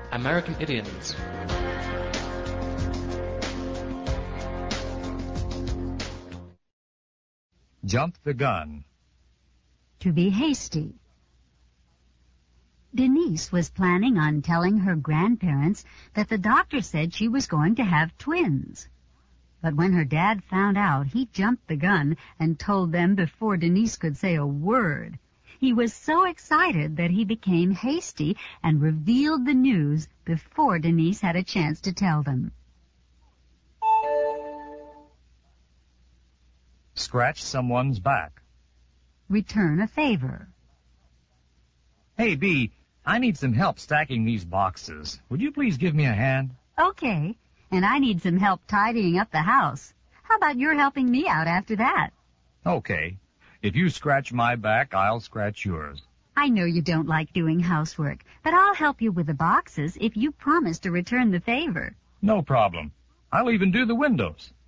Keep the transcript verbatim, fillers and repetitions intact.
American Idioms. Jump the gun. To be hasty. Denise was planning on telling her grandparents that the doctor said she was going to have twins. But when her dad found out, he jumped the gun and told them before Denise could say a word. He was so excited that he became hasty and revealed the news before Denise had a chance to tell them. Scratch someone's back. Return a favor. Hey, Bee, I need some help stacking these boxes. Would you please give me a hand? Okay, and I need some help tidying up the house. How about your helping me out after that? Okay. If you scratch my back, I'll scratch yours. I know you don't like doing housework, but I'll help you with the boxes if you promise to return the favor. No problem. I'll even do the windows.